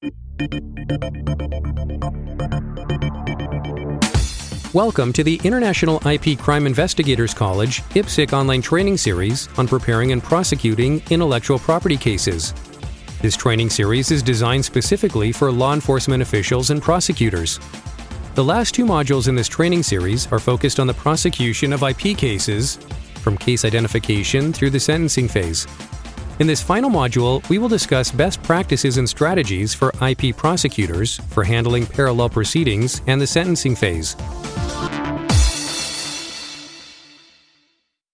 Welcome to the International IP Crime Investigators College IPSC online training series on preparing and prosecuting intellectual property cases. This training series is designed specifically for law enforcement officials and prosecutors. The last two modules in this training series are focused on the prosecution of IP cases, from case identification through the sentencing phase. In this final module, we will discuss best practices and strategies for IP prosecutors for handling parallel proceedings and the sentencing phase.